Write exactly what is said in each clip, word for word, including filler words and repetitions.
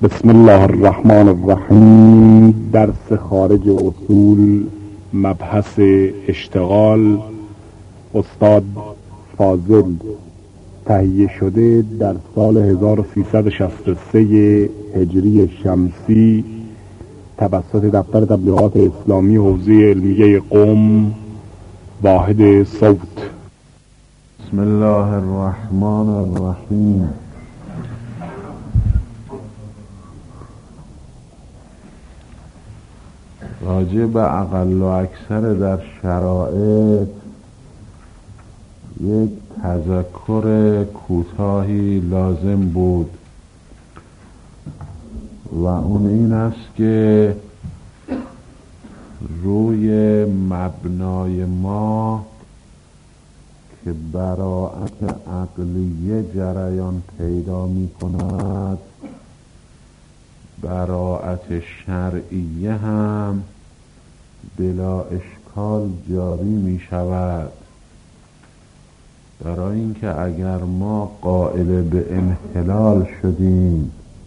بسم الله الرحمن الرحیم. درس خارج اصول، مبحث اشتغال، استاد فاضل. تهیه شده در سال هزار و سیصد و شصت و سه هجری شمسی توسط دفتر تبلیغات اسلامی حوزه علمیه قم، واحد صوت. بسم الله الرحمن الرحیم. راجع به اقل و اکثر در شرایط یک تذکر کوتاهی لازم بود و اون این است که روی مبنای ما که براعت عقلیه جریان پیدا می کند، براعت شرعیه هم بلا اشکال جاری می شود. برای اینکه اگر ما قائل به انحلال شدیم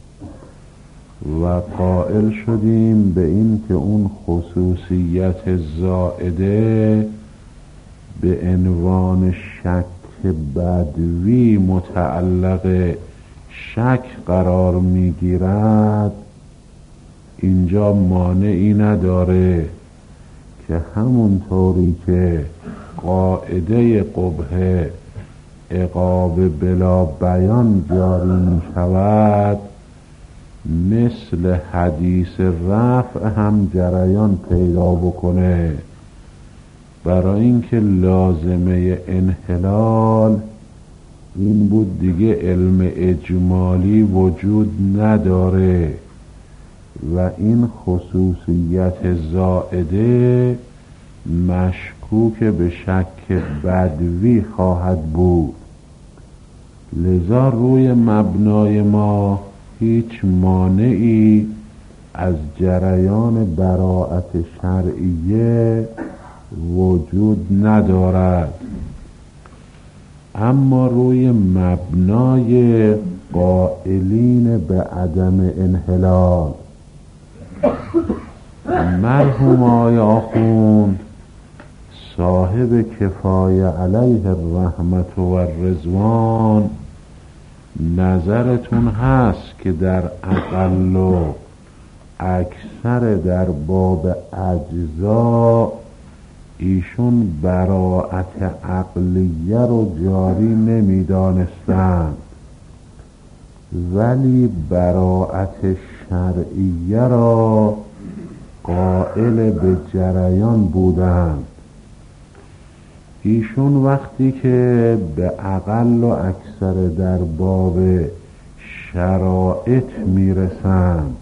و قائل شدیم به این که اون خصوصیت زائده به عنوان شک بدوی متعلق شک قرار می گیرد، اینجا مانعی نداره که همونطوری که قاعده قبح عقاب بلا بیان جاری می شود، مثل حدیث رفع هم جریان پیدا بکنه. برای اینکه لازمه انحلال این بود دیگه علم اجمالی وجود نداره و این خصوصیت زائده مشکوک به شک بدوی خواهد بود. لذا روی مبنای ما هیچ مانعی از جریان براعت شرعیه وجود ندارد، اما روی مبنای قائلین به عدم انحلال مرحوم آقای آخوند صاحب کفایه علیه الرحمت و الرضوان، نظرتون هست که در اقل و اکثر در باب اجزا ایشون براعت عقلیه رو جاری نمی دانستند، ولی براعت شرعیه را قائل به جریان بودند. ایشون وقتی که به اقل و اکثر در باب شرائط میرسند،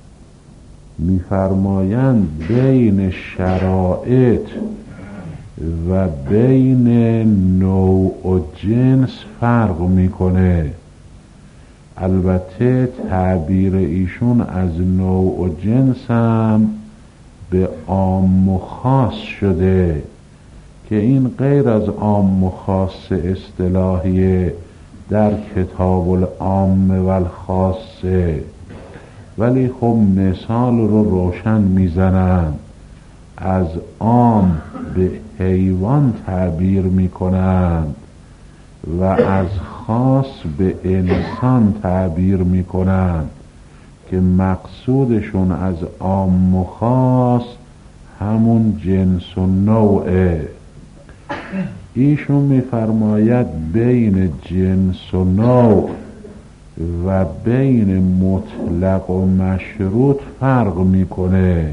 میفرمایند بین شرائط و بین نوع و جنس فرق میکنه. البته تعبیر ایشون از نوع و جنس هم به عام و خاص شده که این غیر از عام و خاص اصطلاحی در کتاب العام و الخاصه، ولی خب مثال رو روشن میزنن. از عام به حیوان تعبیر میکنند و از خاص به انسان تعبیر میکنند که مقصودشون از عام و خاص همون جنس و نوعه. ایشون میفرماید بین جنس و نوع و بین مطلق و مشروط فرق میکنه.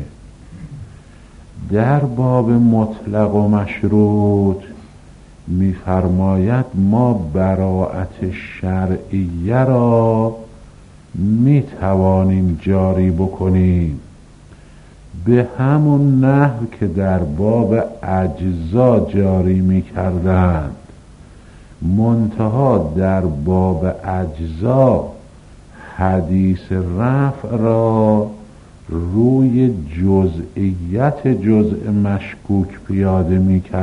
در باب مطلق و مشروط میفرماید ما براعت شرعیه را میتوانیم جاری بکنیم به همون نحو که در باب اجزا جاری میکردند، منتها در باب اجزا حدیث رفع را روی جزئیت جزء مشکوک پیاده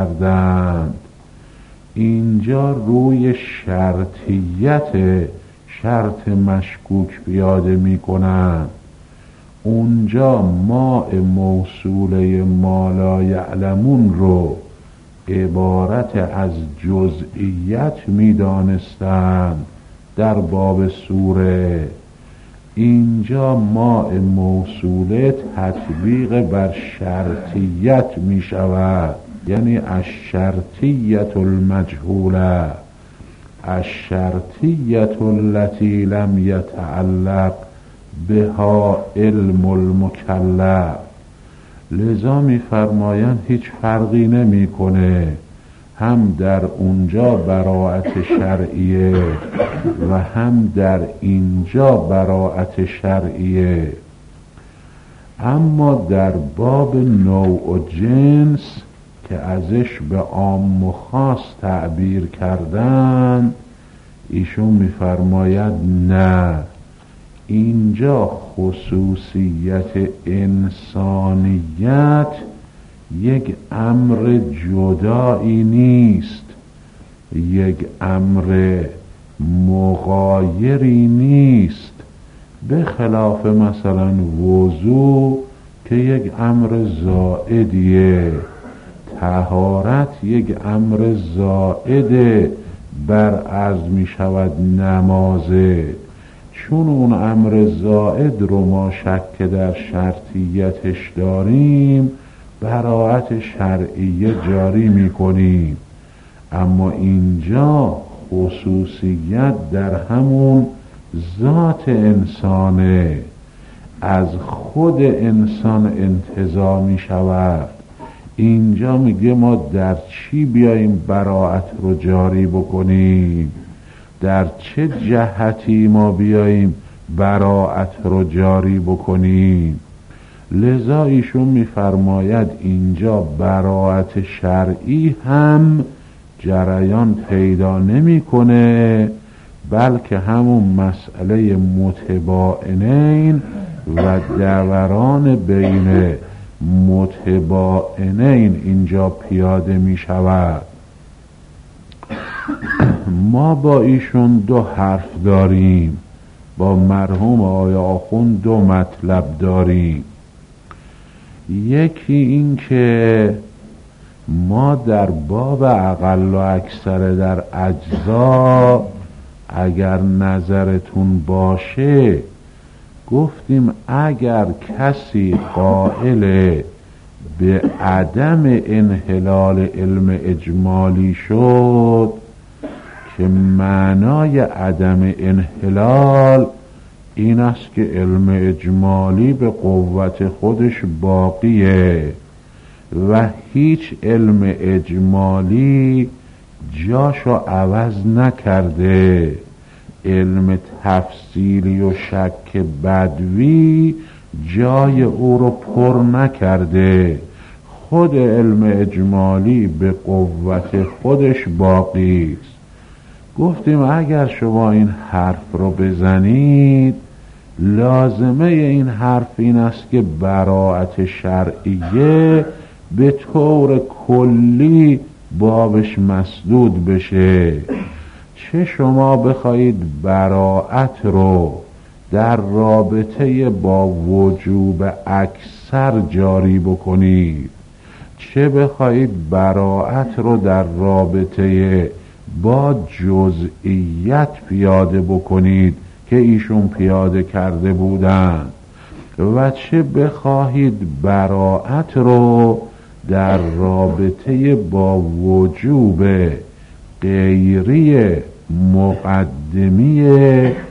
میکردند. اینجا روی شرطیت شرط مشکوک پیاده می کنند. اونجا ماء موصوله ما لا یعلمون رو عبارت از جزئیت می دانستند در باب سوره. اینجا ماء موصوله تطبیق بر شرطیت می شود، یعنی الشرطیت المجهوله، الشرطیت التي لم یتعلق بها علم المکلف. لذا می فرمایند هیچ فرقی نمی کنه، هم در اونجا براءت شرعیه و هم در اینجا براءت شرعیه. اما در باب نوع و جنس که ازش به عام و خاص تعبیر کردن، ایشون می‌فرماید نه، اینجا خصوصیت انسانیت یک امر جدایی نیست، یک امر مغایری نیست، به خلاف مثلا وضو که یک امر زائدیه، طهارت یک امر زائده بر عرض می شود نمازه. چون اون امر زائد رو ما شک در شرطیتش داریم، براءت شرعیه جاری می کنیم. اما اینجا خصوصیت در همون ذات انسانه، از خود انسان انتزاع می شود. اینجا میگه ما در چی بیاییم براءت رو جاری بکنیم، در چه جهتی ما بیاییم براءت رو جاری بکنیم. لذا ایشون میفرماید اینجا براءت شرعی هم جریان پیدا نمیکنه، بلکه همون مسئله متباینین و دوران بین متباینین اینجا پیاده می شود. ما با ایشون دو حرف داریم، با مرحوم آیا آخوند دو مطلب داریم. یکی این که ما در باب اقل و اکثر در اجزا اگر نظرتون باشه گفتیم اگر کسی قائل به عدم انحلال علم اجمالی شد که معنای عدم انحلال این است که علم اجمالی به قوت خودش باقیه و هیچ علم اجمالی جاشو عوض نکرده، علم تفصیلی و شک بدوی جای او رو پر نکرده، خود علم اجمالی به قوت خودش باقی است. گفتیم اگر شما این حرف رو بزنید لازمه این حرف این است که براءت شرعیه به طور کلی بابش مسدود بشه. چه شما بخواهید براءت رو در رابطه با وجوب اکثر جاری بکنید، چه بخواهید براءت رو در رابطه با جزئیت پیاده بکنید که ایشون پیاده کرده بودند، و چه بخواهید براءت رو در رابطه با وجوب غیری مقدمی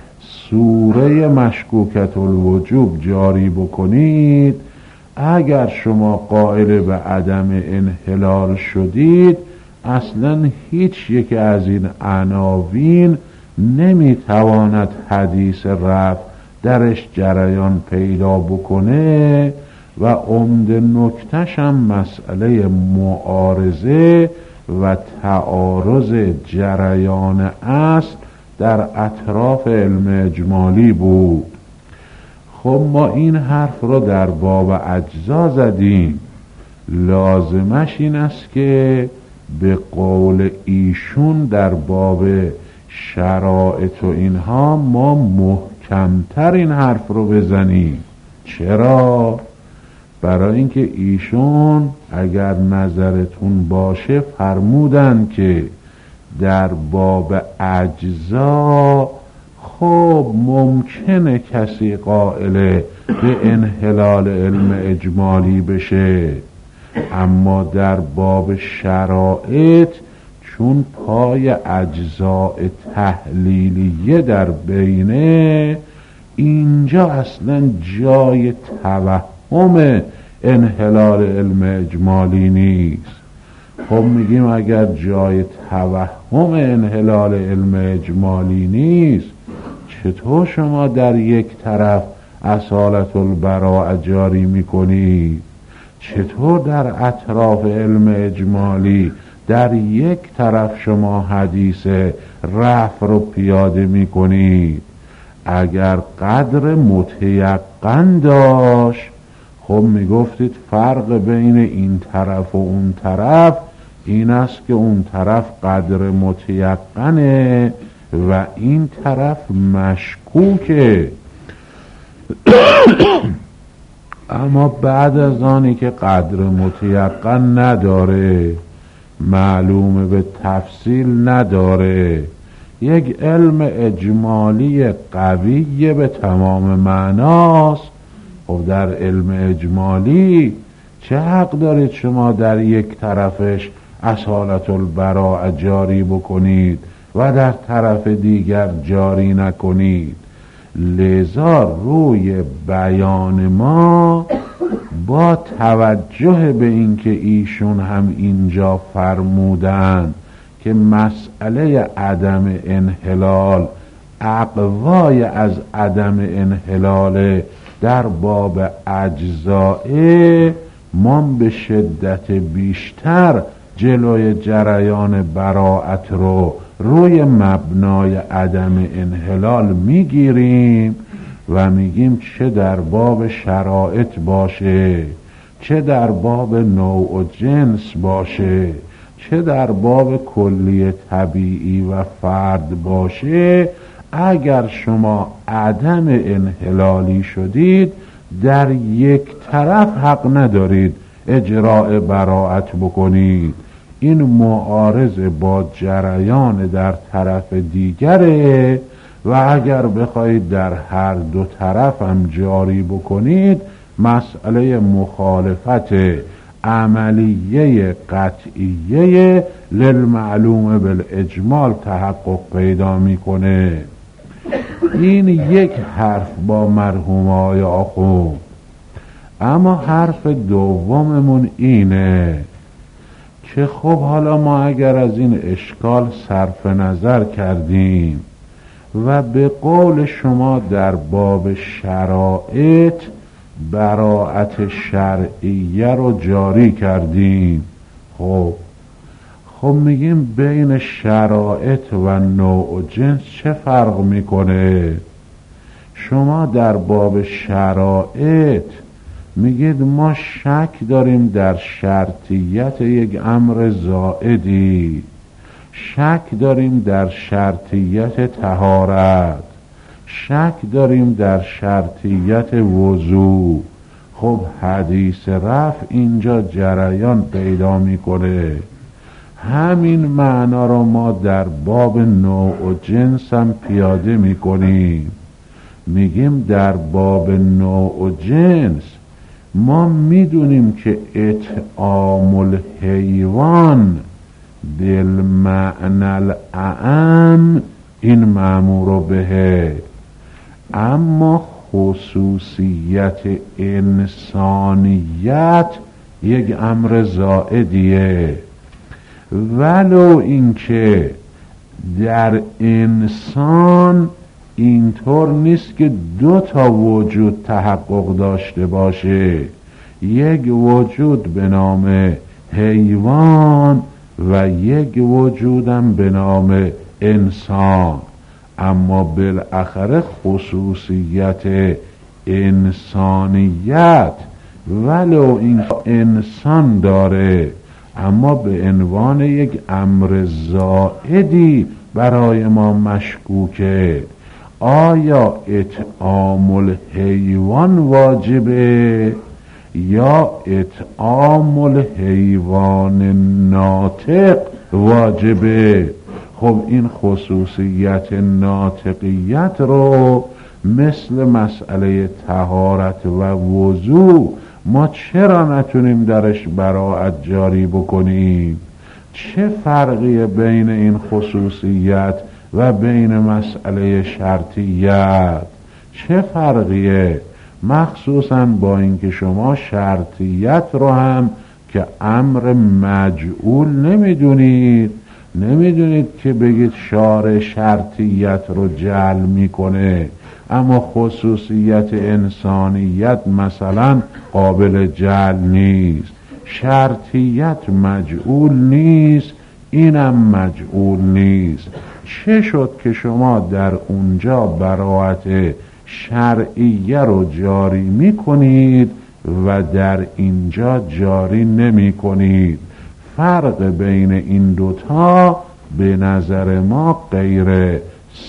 سوره مشکوکت الوجوب جاری بکنید، اگر شما قائل به عدم انحلال شدید اصلا هیچ یک از این عناوین نمیتواند حدیث رفع درش جریان پیدا بکنه و عمده نکتش هم مسئله معارضه و تعارض جریان اصل در اطراف علم اجمالی بود. خب ما این حرف رو در باب اجزا زدیم، لازمش این است که به قول ایشون در باب شرایط و اینها ما محکمتر این حرف رو بزنیم. چرا؟ برای اینکه ایشون اگر نظرتون باشه فرمودن که در باب اجزا خب ممکنه کسی قائل به انحلال علم اجمالی بشه، اما در باب شرائط چون پای اجزاء تحلیلیه در بینه، اینجا اصلا جای توهم انحلال علم اجمالی نیست. خب میگیم اگر جای توهم انحلال علم اجمالی نیست، چطور شما در یک طرف اصالت البراء جاری میکنید؟ چطور در اطراف علم اجمالی در یک طرف شما حدیث رفع رو پیاده میکنید؟ اگر قدر متیقن داشت خب میگفتید فرق بین این طرف و اون طرف این است که اون طرف قدر متیقنه و این طرف مشکوکه. اما بعد از آنی که قدر متیقن نداره، معلومه به تفصیل نداره، یک علم اجمالی قویه به تمام معناست، خب در علم اجمالی چه حق دارید شما در یک طرفش اصالت البراء جاری بکنید و در طرف دیگر جاری نکنید؟ لذا روی بیان ما با توجه به اینکه ایشون هم اینجا فرمودن که مسئله عدم انحلال اقوای از عدم انحلال در باب اجزائه، ما به شدت بیشتر جلوی جریان براءت رو روی مبنای عدم انحلال میگیریم و میگیم چه در باب شرائط باشه، چه در باب نوع و جنس باشه، چه در باب کلی طبیعی و فرد باشه، اگر شما عدم انحلالی شدید در یک طرف حق ندارید اجراء براءت بکنید. این معارض با جریان در طرف دیگره و اگر بخواید در هر دو طرف هم جاری بکنید مسئله مخالفت عملیه قطعیه للمعلوم بالاجمال تحقق پیدا میکنه. این یک حرف با مرحوم آقای آخوند. اما حرف دوممون اینه که خب حالا ما اگر از این اشکال صرف نظر کردیم و به قول شما در باب شرائط براءت شرعیه رو جاری کردیم، خب خب میگیم بین شرائط و نوع و جنس چه فرق میکنه؟ شما در باب شرائط میگید ما شک داریم در شرطیت یک امر زائدی، شک داریم در شرطیت طهارت، شک داریم در شرطیت وضو. خب حدیث رفع اینجا جریان پیدا میکنه. همین معنا رو ما در باب نوع و جنس هم پیاده میکنیم. میگیم در باب نوع و جنس ما میدونیم که اطعام الحیوان بالمعنى الاعم این مأمور به، اما خصوصیت انسانیت یک امر زائدیه، ولو اینکه در انسان اینطور نیست که دو تا وجود تحقق داشته باشه، یک وجود به نام حیوان و یک وجودم به نام انسان، اما بالاخره خصوصیت انسانیت ولو این انسان داره اما به عنوان یک امر زائدی برای ما مشکوکه. آیا اطعام الحیوان واجبه یا اطعام الحیوان ناطق واجبه؟ خب این خصوصیت ناطقیت رو مثل مسئله طهارت و وضو ما چرا نتونیم درش براءت جاری بکنیم؟ چه فرقی بین این خصوصیت و بین مسئله شرطیت؟ چه فرقیه؟ مخصوصا با اینکه شما شرطیت رو هم که امر مجعول نمیدونید، نمیدونید که بگید شارع شرطیت رو جعل میکنه، اما خصوصیت انسانیت مثلا قابل جعل نیست. شرطیت مجعول نیست، اینم مجعول نیست. چه شد که شما در اونجا براءت شرعیه رو جاری میکنید و در اینجا جاری نمی کنید؟ فرق بین این دوتا به نظر ما غیر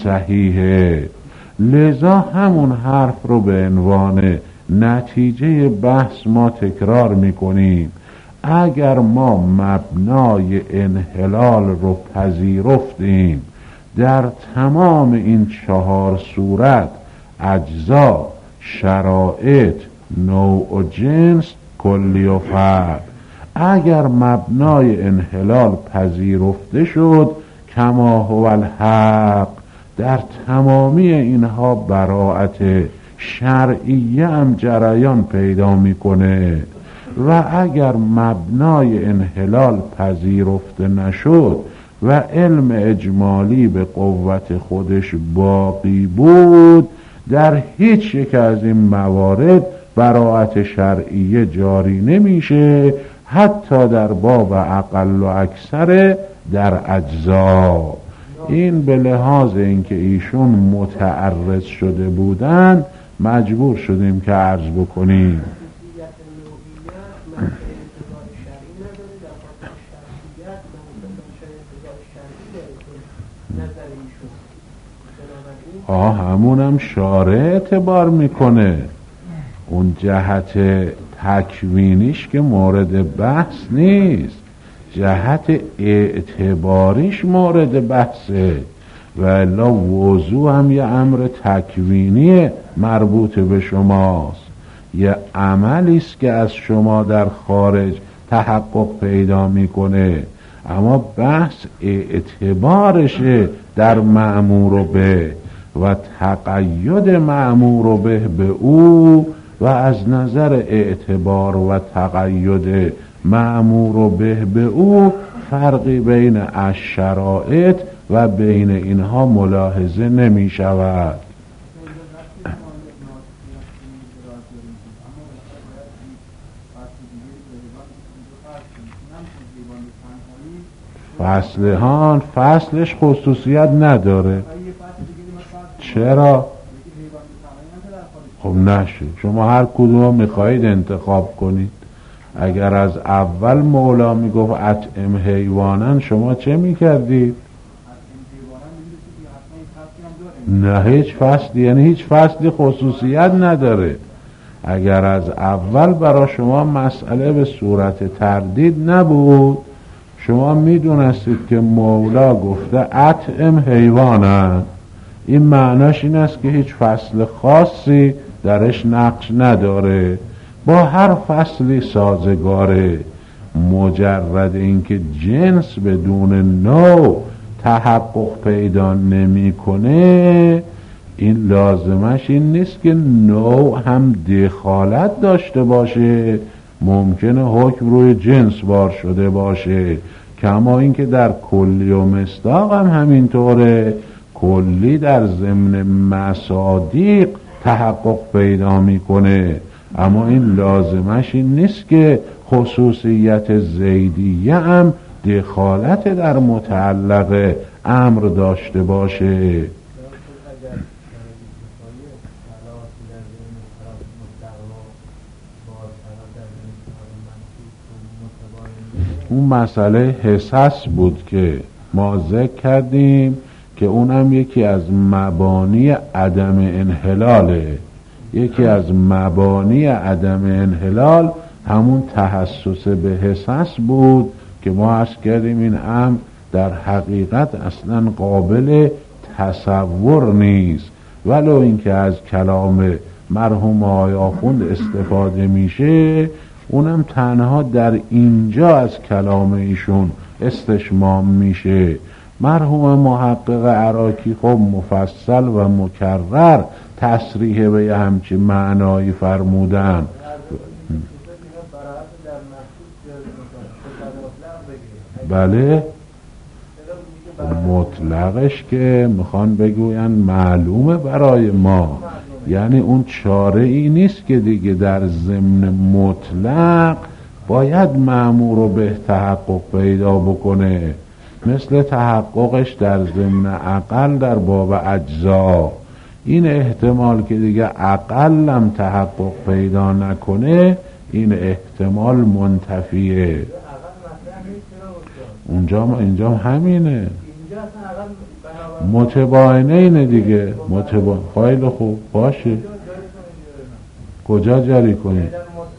صحیحه. لذا همون حرف رو به عنوان نتیجه بحث ما تکرار میکنیم. اگر ما مبنای انحلال رو پذیرفتیم در تمام این چهار صورت، اجزا، شرائط، نوع و جنس، کلی و فرد، اگر مبنای انحلال پذیرفته شد کما هو الحق، در تمامی اینها براءت شرعیه هم جریان پیدا میکنه. و اگر مبنای انحلال پذیرفته نشد و علم اجمالی به قوت خودش باقی بود، در هیچ یک از این موارد براءت شرعیه جاری نمیشه، حتی در باب اقل و اکثر در اجزا. این به لحاظ اینکه ایشون متعرض شده بودند مجبور شدیم که عرض بکنیم. آه همونم شارع اعتبار میکنه، اون جهت تکوینیش که مورد بحث نیست، جهت اعتباریش مورد بحثه. و الا وضوع هم یه امر تکوینی مربوط به شماست، یه عملیست که از شما در خارج تحقق پیدا میکنه، اما بحث اعتبارشه در مأمور به و تقید مأمور به به او. و از نظر اعتبار و تقید مأمور به به او فرقی بین الشرائط و بین اینها ملاحظه نمی شود. فصل هان فصلش خصوصیت نداره. چرا؟ خب نشه، شما هر کدوم میخواهید انتخاب کنید. اگر از اول مولا میگفت اطعم حیوانن، شما چه میکردید؟ نه هیچ فصلی، یعنی هیچ فصلی خصوصیت نداره. اگر از اول برای شما مسئله به صورت تردید نبود، شما میدونستید که مولا گفته اطعم حیوانن، این معناش این است که هیچ فصل خاصی درش نقش نداره، با هر فصلی سازگاره. مجرد اینکه جنس بدون نوع تحقق پیدا نمیکنه، این لازمش این نیست که نوع هم دخالت داشته باشه. ممکنه حکم روی جنس بار شده باشه، کما اینکه در کلی و مصداق هم همینطوره. کلی در ضمن مصادیق تحقق پیدا میکنه، اما این لازمش این نیست که خصوصیت زیدیه هم دخالت در متعلق امر داشته باشه. اون مسئله حساس بود که ما ذکر کردیم که اونم یکی از مبانی عدم انحلاله. یکی از مبانی عدم انحلال همون تحسس به حسس بود که ما عرض کردیم این امر در حقیقت اصلا قابل تصور نیست، ولو اینکه از کلام مرحوم آقای آخوند استفاده میشه، اونم تنها در اینجا از کلام ایشون استشمام میشه. مرحوم محقق عراقی خب مفصل و مکرر تصریح به همچی معنایی فرمودن. بله مطلقش که میخوان بگوین معلومه برای ما، یعنی اون چاره ای نیست که دیگه در ضمن مطلق باید مأمور رو به تحقق پیدا بکنه، مثل تحققش در ضمن اقل در باب اجزا. این احتمال که دیگه اقلم تحقق پیدا نکنه، این احتمال منتفیه. اونجا ما اینجا همینه، متباینه اینه دیگه. متبا... خیلی خوب باشه، کجا جاری کنیم؟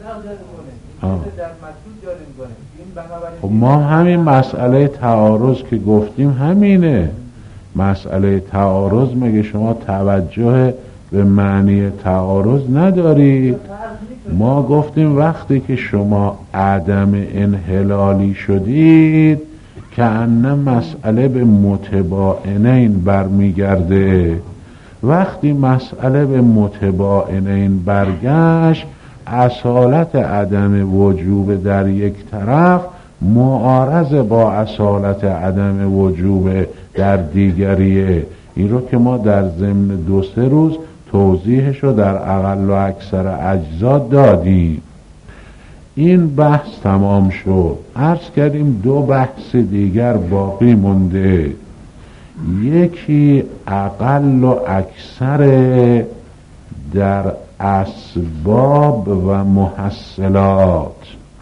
خب ما همین مسئله تعارض که گفتیم همینه. مسئله تعارض مگه شما توجه به معنی تعارض ندارید؟ ما گفتیم وقتی که شما عدم انحلالی شدید که انه مسئله به متباینین برمیگرده. وقتی مسئله به متباینین برگشت، اصالت عدم وجوب در یک طرف معارض با اصالت عدم وجوب در دیگریه. این رو که ما در ضمن دو سه روز توضیحش رو در اقل و اکثر اجزا دادیم. این بحث تمام شد. عرض کردیم دو بحث دیگر باقی مونده. یکی اقل و اکثر در اسباب و محصلات.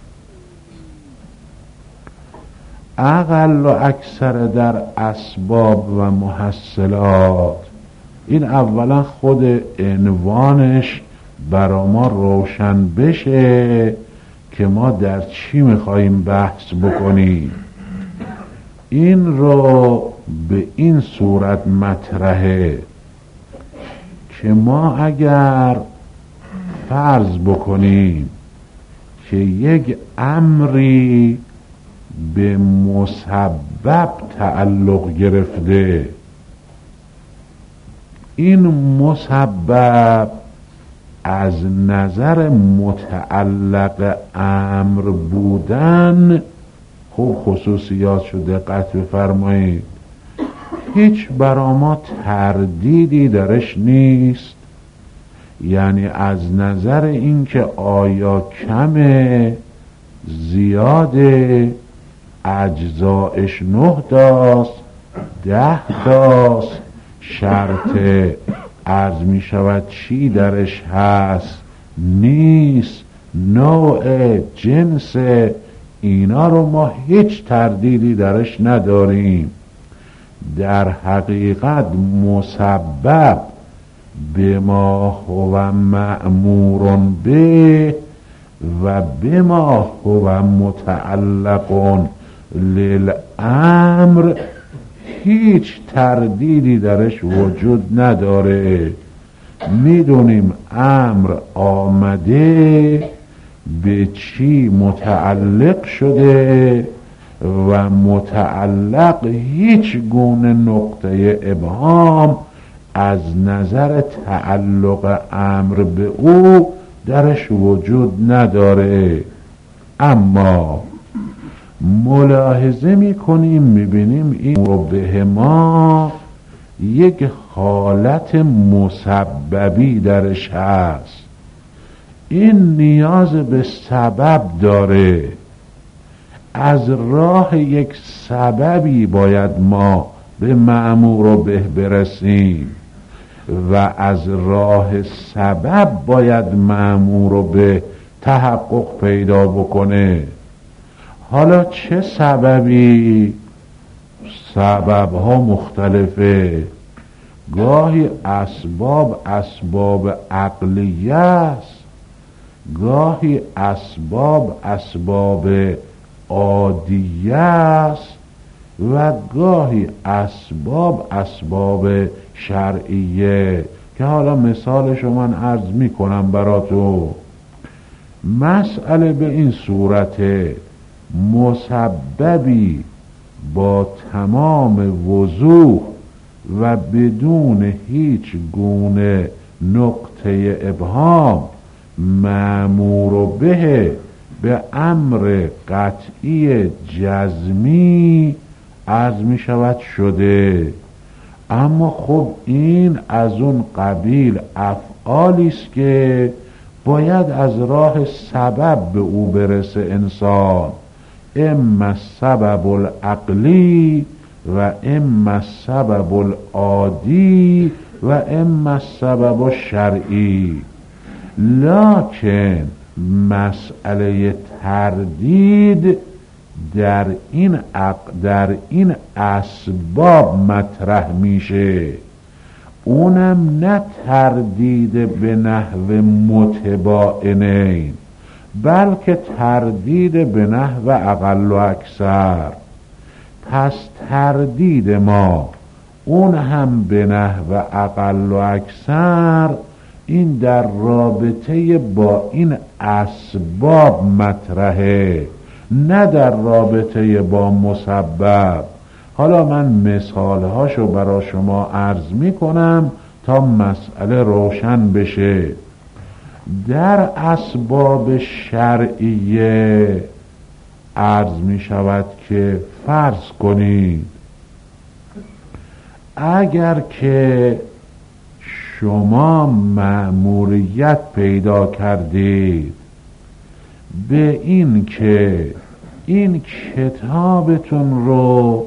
اقل و اکثر در اسباب و محصلات، این اولا خود عنوانش برا ما روشن بشه که ما در چی میخواییم بحث بکنیم. این رو به این صورت مطرحه که ما اگر فرض بکنیم که یک امری به مسبب تعلق گرفته، این مسبب از نظر متعلق امر بودن، خوب خصوصیات شو دقت بفرمایید، هیچ برا ما تردیدی درش نیست. یعنی از نظر اینکه آیا کمه زیاده، اجزایش نه داست ده داست، شرط عرض می شود چی درش هست نیست، نوع جنس، اینا رو ما هیچ تردیدی درش نداریم. در حقیقت مسبب بما هو مأمور به و بما هو متعلق للامر هیچ تردیدی درش وجود نداره. میدونیم امر آمده به چی متعلق شده و متعلق هیچ گونه نقطه ابهام از نظر تعلق امر به او درش وجود نداره. اما ملاحظه میکنیم میبینیم این رو به ما یک حالت مسببی درش هست. این نیاز به سبب داره. از راه یک سببی باید ما به مأمور و به برسیم و از راه سبب باید مأمور و به تحقق پیدا بکنه. حالا چه سببی؟ سبب ها مختلفه. گاهی اسباب اسباب عقلیه است، گاهی اسباب اسباب عادیه است و گاهی اسباب اسباب شرعیه که حالا مثالشو من عرض میکنم براتو. مسئله به این صورت، مسببی با تمام وضوح و بدون هیچ گونه نقطه ابهام مأمور به به امر قطعی جزمی عرض می شود شده. اما خب این از اون قبیل افعالی است که باید از راه سبب به او برسه انسان، اما السبب العقلی و اما السبب العادی و اما السبب الشرعی. لکن مسئله تردید در این در این اسباب مطرح میشه، اونم نه تردید به نحو متباینین، بلکه تردید به نحو اقل و اکثر. پس تردید ما اون هم به نحو اقل و اکثر، این در رابطه با این اسباب مطرحه، نه در رابطه با مسبب. حالا من مثالهاشو برای شما عرض میکنم تا مسئله روشن بشه. در اسباب شرعیه عرض می شود که فرض کنید اگر که شما مأموریت پیدا کردید به این که این کتابتون رو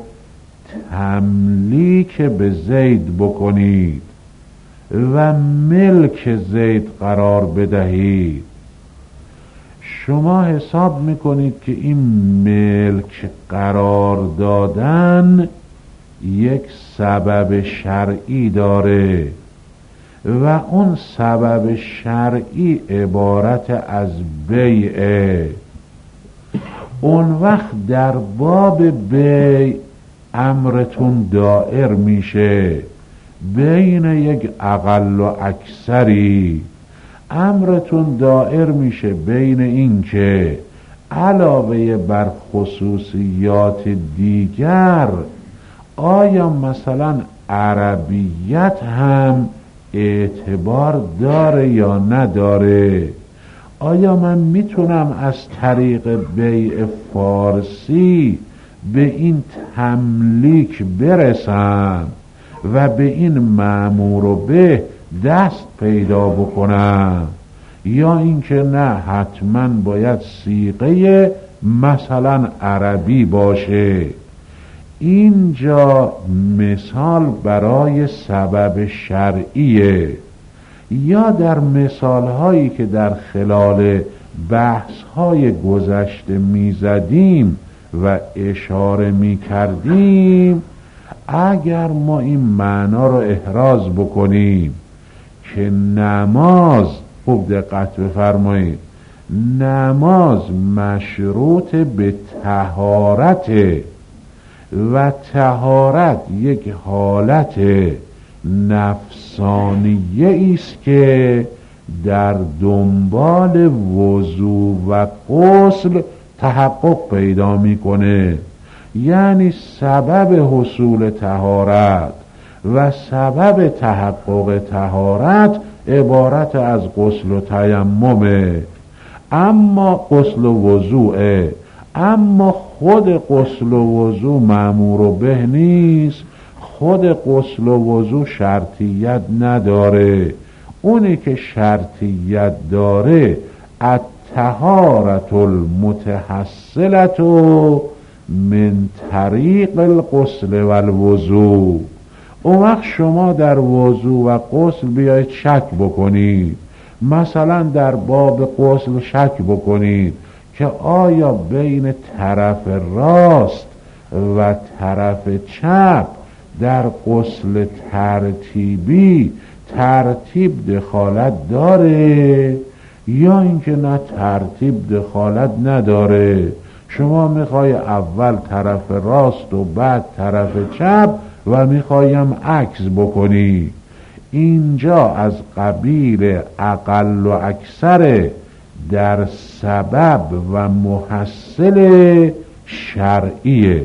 تملیک به زید بکنید و ملک زید قرار بدهید، شما حساب میکنید که این ملک قرار دادن یک سبب شرعی داره و اون سبب شرعی عبارت از بیعه. اون وقت در باب بیع امرتون دائر میشه بین یک اقل و اکثری، امرتون دائر میشه بین این که علاوه بر خصوصیات دیگر آیا مثلا عربیت هم اعتبار داره یا نداره، آیا من میتونم از طریق بیع فارسی به این تملیک برسم و به این مأمور به دست پیدا بکنم، یا اینکه نه حتما باید صیغه مثلا عربی باشه. اینجا مثال برای سبب شرعیه. یا در مثال هایی که در خلال بحث های گذشته میزدیم و اشاره میکردیم، اگر ما این معنا رو احراز بکنیم که نماز، خوب دقت بفرمایید، نماز مشروط به طهارت و طهارت یک حالت نفسانیه است که در دنبال وضو و غسل تحقق پیدا میکنه. یعنی سبب حصول طهارت و سبب تحقق طهارت عبارت از غسل و تیممه، اما غسل و وضوعه، اما خود غسل و وضو مأمور به نیست، خود غسل و وضو شرطیت نداره. اونی که شرطیت داره الطهارة المتحصلة من طریق الغسل و الوضو. اون وقت شما در وضو و غسل بیایید شک بکنید، مثلا در باب غسل شک بکنید که آیا بین طرف راست و طرف چپ در غسل ترتیبی ترتیب دخالت داره یا اینکه نه ترتیب دخالت نداره؟ شما میخوای اول طرف راست و بعد طرف چپ و میخوایم عکس بکنی. اینجا از قبیل اقل و اکثر در سبب و محصل شرعیه.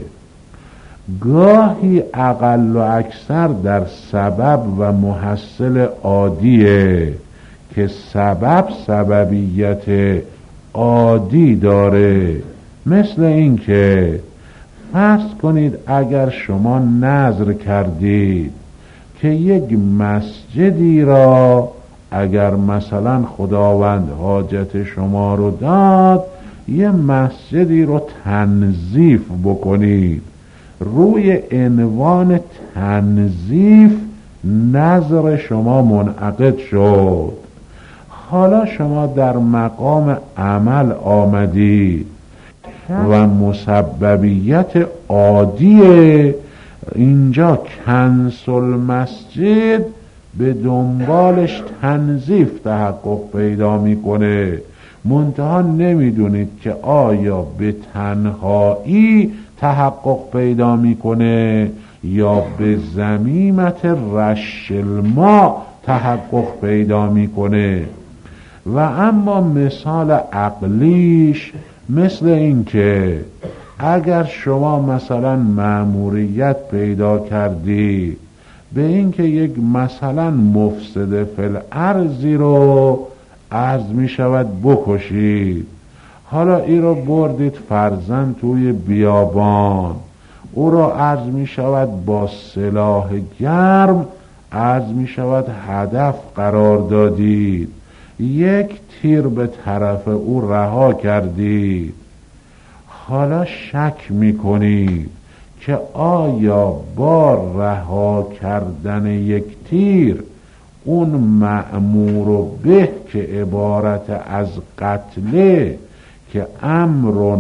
گاهی اقل و اکثر در سبب و محصل عادیه که سبب سببیت عادی داره. مثل این که فرض کنید اگر شما نذر کردید که یک مسجدی را اگر مثلا خداوند حاجت شما رو داد یه مسجدی رو تنظیف بکنید، روی عنوان تنظیف نظر شما منعقد شد. حالا شما در مقام عمل آمدید و مسببیت عادیه. اینجا کنسل مسجد به دنبالش تنظیف تحقق پیدا میکنه، منتها نمیدونید که آیا به تنهایی تحقق پیدا میکنه یا به ضمیمت رش الماء تحقق پیدا میکنه. و اما مثال عقلیش مثل این که اگر شما مثلا مأموریت پیدا کردی به این که یک مثلا مفسد فی الارضی رو عرض می شود بکشید، حالا ای رو بردید فرزن توی بیابان، او را عرض می شود با سلاح گرم عرض می شود هدف قرار دادید، یک تیر به طرف او رها کردید. حالا شک می کنید که آیا با رها کردن یک تیر اون مأمور به که عبارت از قتله که امر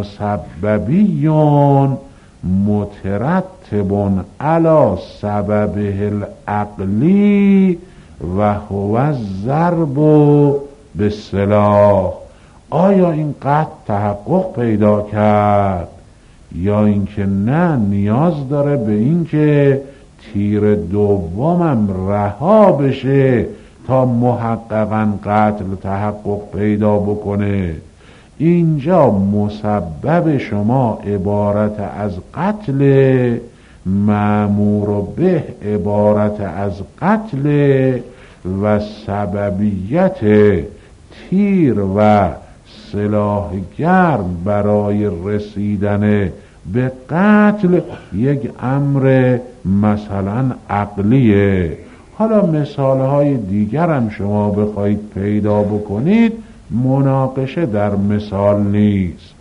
مسببیون مترتب علی سببه العقلی و هو الضرب بالسلاح، آیا این قتل تحقق پیدا کرد یا اینکه نه نیاز داره به اینکه تیر دومم رها بشه تا محققاً قتل تحقق پیدا بکنه؟ اینجا مسبب شما عبارت از قتل، مأمور به عبارت از قتل و سببیت تیر و سلاح گرم برای رسیدن به قتل یک امر مثلا عقلیه. حالا مثالهای دیگر هم شما بخواید پیدا بکنید مناقشه در مثال نیست،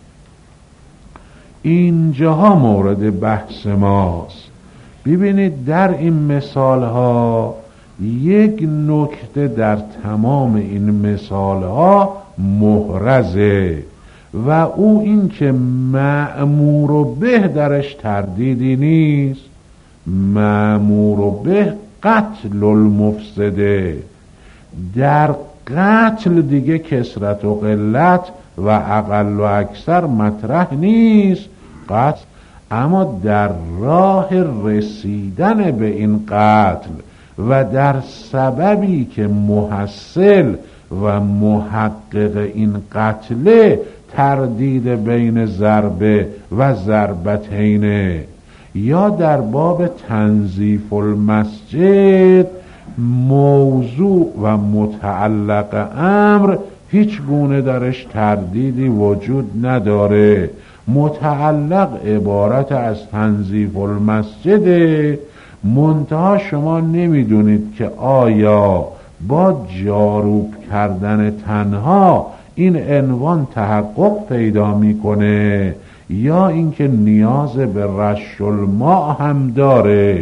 اینجاها مورد بحث ماست. ببینید در این مثالها یک نکته در تمام این مثالها محرزه و او این که مأمور به درش تردیدی نیست. مأمور به قتل المفسده، در قتل دیگه کثرت و قلت و اقل و اکثر مطرح نیست قتل، اما در راه رسیدن به این قتل و در سببی که محصل و محقق این قتل تردید بین ضربه و ضربتینه، یا در باب تنظیف المسجد موضوع و متعلق امر هیچ گونه درش تردیدی وجود نداره، متعلق عبارت از تنظیف المسجد، منتها شما نمیدونید که آیا با جاروب کردن تنها این عنوان تحقق پیدا میکنه یا اینکه نیاز به رش الماء هم داره.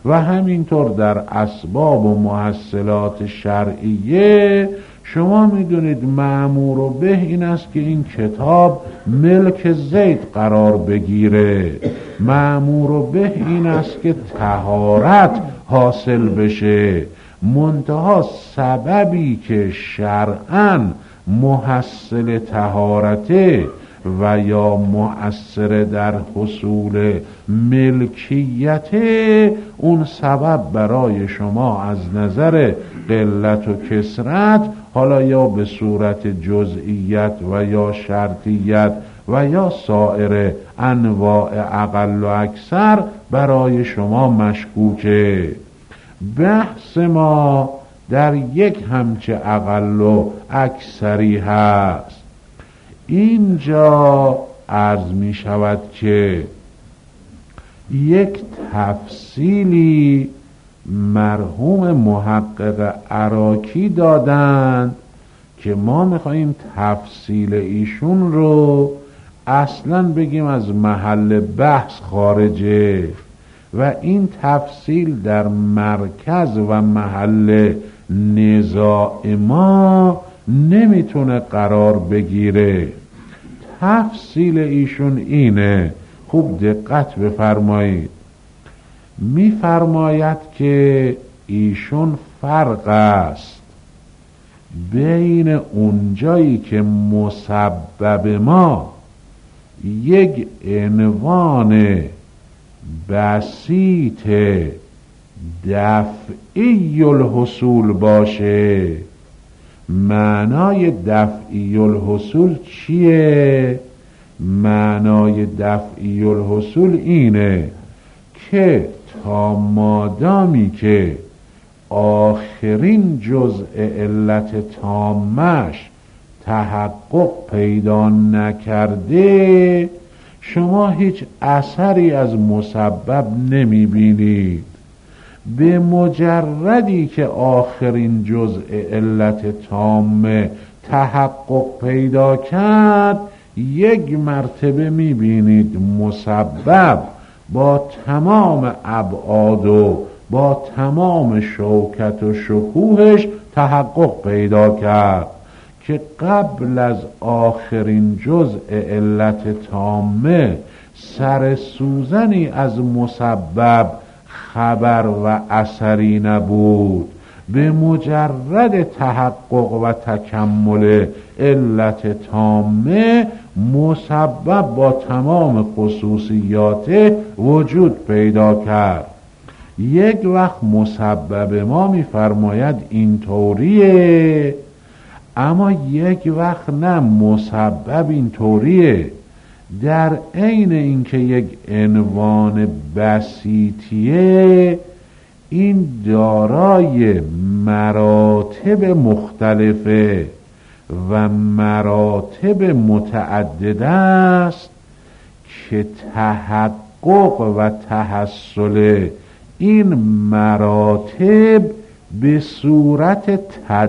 و همینطور در اسباب و محصلات شرعیه شما میدونید مأمور به این است که این کتاب ملک زید قرار بگیره، مأمور به این است که طهارت حاصل بشه، منتها سببی که شرعاً محصل طهارته و یا مؤثر در حصول ملکیت، اون سبب برای شما از نظر قلت و کثرت، حالا یا به صورت جزئیت و یا شرطیت و یا سایر انواع اقل و اکثر، برای شما مشکوکه. بحث ما در یک همچه اقل و اکثری هست. اینجا عرض می شود که یک تفصیلی مرحوم محقق عراقی دادند که ما میخواییم تفصیل ایشون رو اصلا بگیم از محل بحث خارجه و این تفصیل در مرکز و محل نزاع ما نمیتونه قرار بگیره. تفصیل ایشون اینه، خوب دقت بفرمایید. میفرماید که ایشون فرق است بین اونجایی که مسبب ما یک عنوان بسیط دفعی الحصول باشه. معنای دفعی الحصول چیه؟ معنای دفعی الحصول اینه که تا مادامی که آخرین جزء علت تامش تحقق پیدا نکرده، شما هیچ اثری از مسبب نمی بینید. به مجردی که آخرین جزء علت تام تحقق پیدا کرد، یک مرتبه می بینید مسبب با تمام ابعاد و با تمام شوکت و شکوهش تحقق پیدا کرد که قبل از آخرین جزء علت تامه سر سوزنی از مسبب خبر و اثری نبود. به مجرد تحقق و تکمل علت تامه، مسبب با تمام خصوصیات وجود پیدا کرد. یک وقت مسبب ما میفرماید اینطوریه، اما یک وقت نه، مسبب اینطوریه. در عین اینکه یک عنوان بسیطیه، این دارای مراتب مختلفه و مراتب متعدد است که تحقق و تحصل این مراتب به صورت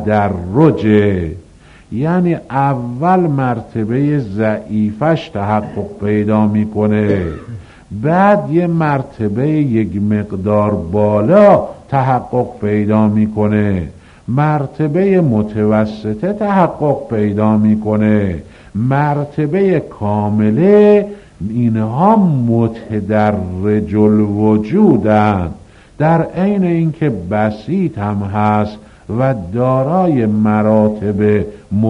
تدرجه. یعنی اول مرتبه ضعیفش تحقق پیدا میکنه، بعد یه مرتبه یک مقدار بالا تحقق پیدا میکنه، مرتبه متوسطه تحقق پیدا میکنه، مرتبه کامله. اینها متدرج الوجودند، در عین اینکه بسیط هم هست و دارای مراتب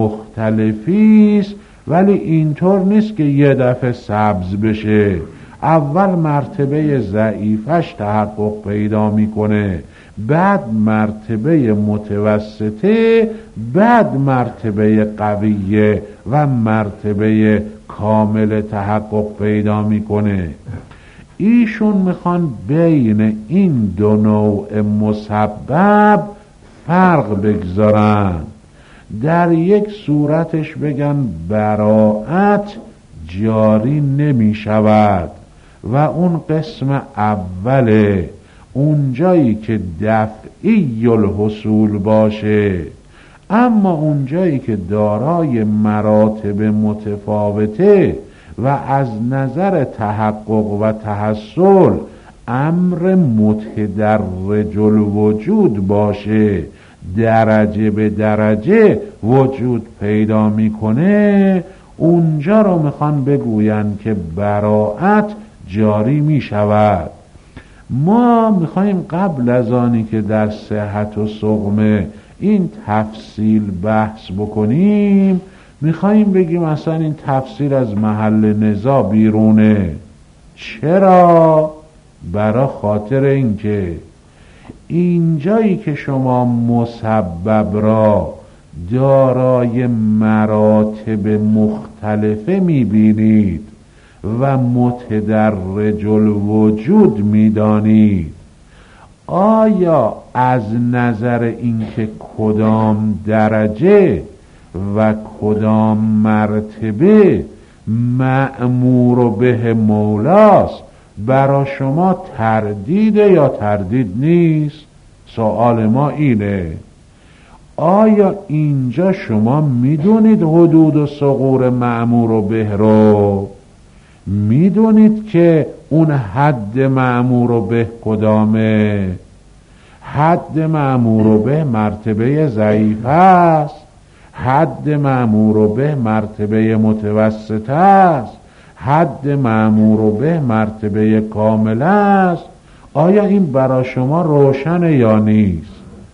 مختلفی است، ولی اینطور نیست که یه دفعه سبز بشه. اول مرتبه ضعیفش تحقق پیدا میکنه، بعد مرتبه متوسطه، بعد مرتبه قویه و مرتبه کامل تحقق پیدا میکنه. ایشون میخوان بین این دو نوع مسبب فرق بگذارن. در یک صورتش بگن براءت جاری نمی شود و اون قسم اوله، اونجایی که دفعی الحصول باشه، اما اونجایی که دارای مراتب متفاوته و از نظر تحقق و تحصل امر متدرج الوجود باشه، درجه به درجه وجود پیدا میکنه، اونجا رو میخوان بگوین که براءت جاری میشود. ما میخوایم قبل از آنی که در صحت و سقم این تفصیل بحث بکنیم، میخوایم بگیم اصلا این تفسیر از محل نزاع بیرونه. چرا؟ برای خاطر اینکه اینجایی که شما مسبب را دارای مراتب مختلفه میبینید و متدرج الوجود میدانید، آیا از نظر اینکه کدام درجه و کدام مرتبه مأمور به مولاست برای شما تردیده یا تردید نیست؟ سوال ما اینه. آیا اینجا شما میدونید حدود و ثغور مأمور به رو؟ میدونید که اون حد مأمور به کدامه؟ حد مأمور به مرتبه ضعیف است، حد مأمور به مرتبه متوسط است، حد مأمور به مرتبه کامل است. آیا این برای شما روشن یا نیست؟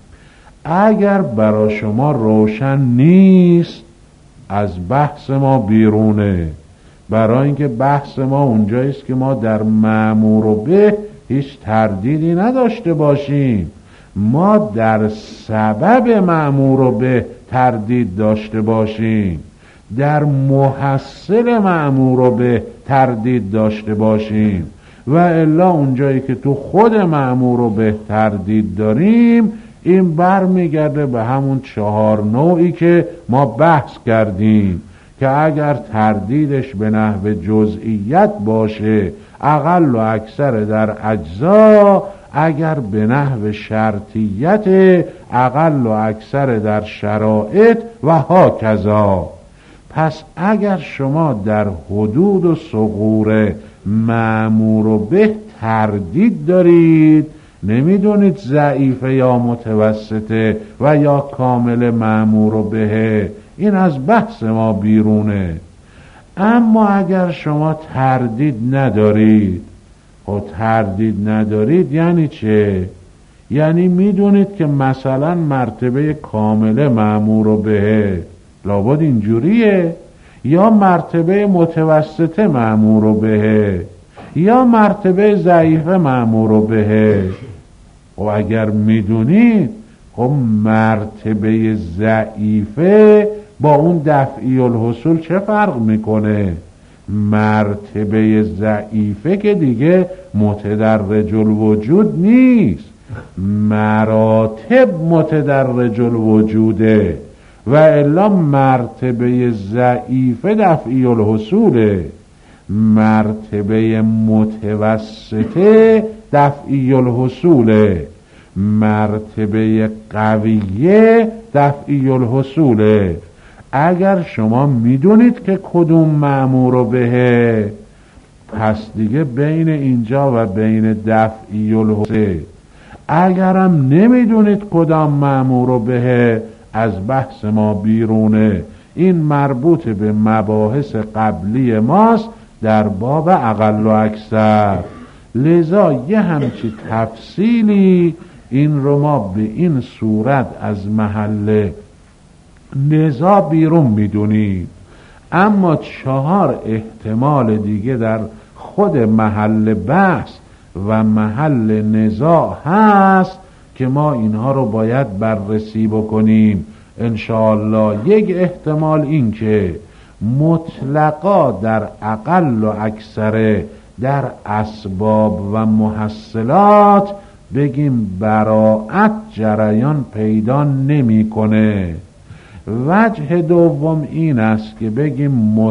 اگر برای شما روشن نیست، از بحث ما بیرونه. برای اینکه بحث ما اونجاییست که ما در مأمور به هیچ تردیدی نداشته باشیم، ما در سبب مأمور به تردید داشته باشیم، در محصل مأمور به تردید داشته باشیم، و الا اونجایی که تو خود مأمور به تردید داریم، این بر میگرده به همون چهار نوعی که ما بحث کردیم که اگر تردیدش به نحو جزئیت باشه اقل و اکثر در اجزا، اگر به نحو شرطیت اقل و اکثر در شرائط و هاکذا. پس اگر شما در حدود و ثغور مأمور به تردید دارید، نمیدونید ضعیفه یا متوسطه و یا کامل مأمور به، این از بحث ما بیرونه. اما اگر شما تردید ندارید، خب تردید ندارید یعنی چه؟ یعنی میدونید که مثلا مرتبه کامل مأمور به لابد اینجوریه، یا مرتبه متوسطه مأمور به، یا مرتبه ضعیفه مأمور به. و اگر میدونید، خب مرتبه ضعیفه با اون دفعی الحصول چه فرق میکنه؟ مرتبه ضعیفه که دیگه متدرج الوجود نیست، مراتب متدرج الوجوده، و الا مرتبه ضعیفه دفعی الحصوله، مرتبه متوسطه دفعی الحصوله، مرتبه قویه دفعی الحصوله. اگر شما میدونید که کدوم مأمور به، پس دیگه بین اینجا و بین دفعی الحصوله. اگرم نمیدونید کدام مأمور به، از بحث ما بیرونه. این مربوط به مباحث قبلی ماست در باب اقل و اکثر. لذا یه همچی تفصیلی این رو ما به این صورت از محل نزاع بیرون میدونیم. اما چهار احتمال دیگه در خود محل بحث و محل نزاع هست که ما اینها رو باید بررسی بکنیم انشاءالله. یک احتمال این که مطلقا در اقل و اکثر در اسباب و محصلات بگیم براءت جریان پیدا نمیکنه. وجه دوم این است که بگیم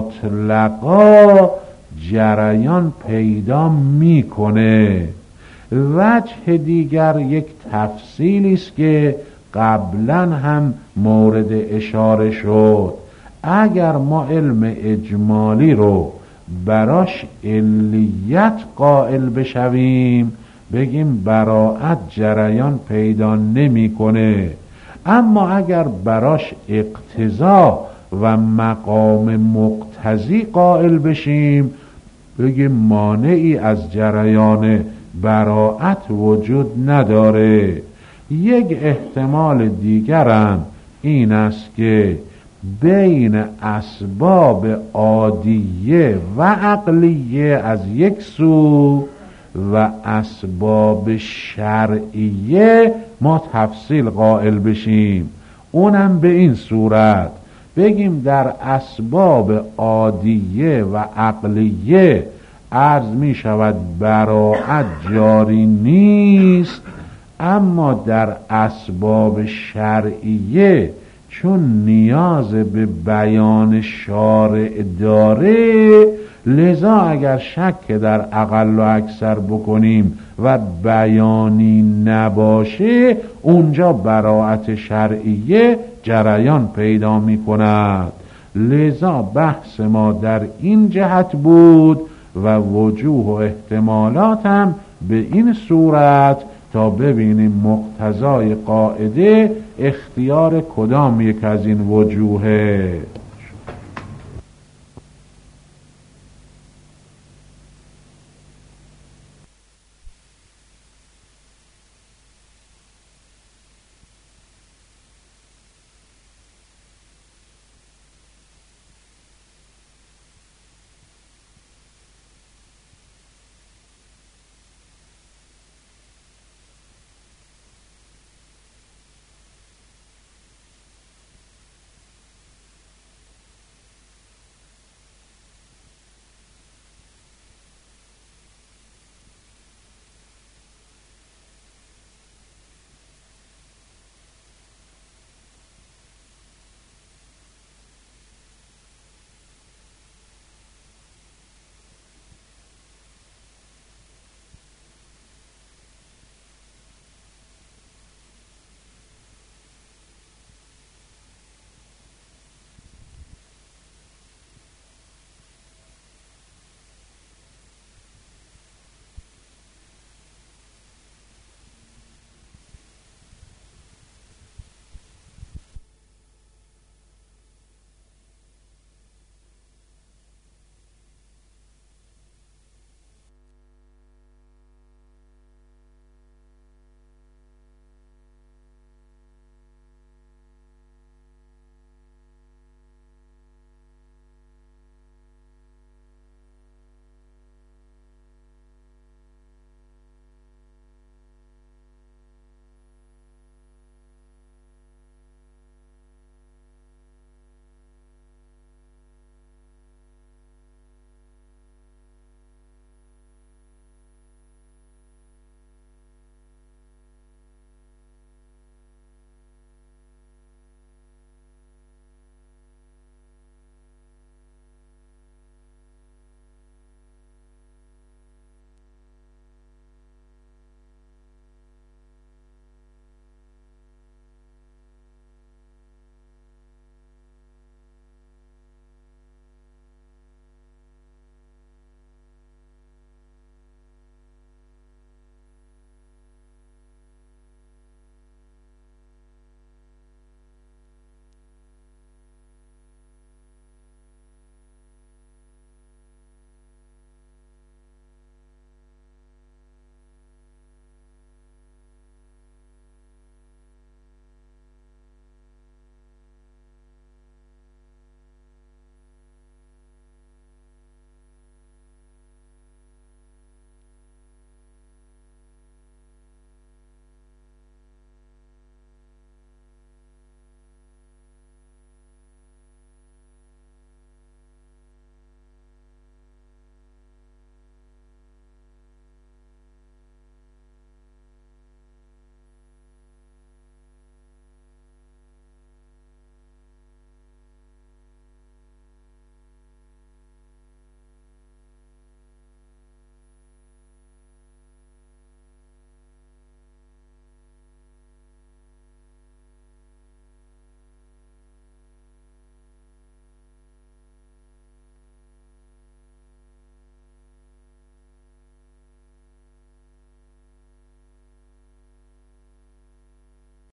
مطلقا جریان پیدا میکنه. وجه دیگر یک تفصیلی است که قبلا هم مورد اشاره شد. اگر ما علم اجمالی رو براش علیت قائل بشویم بگیم براءت جریان پیدا نمیکنه، اما اگر براش اقتضا و مقام مقتضی قائل بشیم بگیم مانعی از جریان براءت وجود نداره. یک احتمال دیگرم این است که بین اسباب عادیه و عقلیه از یک سو و اسباب شرعیه ما تفصیل قائل بشیم، اونم به این صورت بگیم در اسباب عادیه و عقلیه عرض می شود براءت جاری نیست، اما در اسباب شرعیه چون نیاز به بیان شارع داره، لذا اگر شک در اقل و اکثر بکنیم و بیانی نباشه اونجا براءت شرعیه جریان پیدا می کند. لذا بحث ما در این جهت بود و وجوه و احتمالات هم به این صورت تا ببینیم مقتضای قاعده اختیار کدام یک از این وجوهه.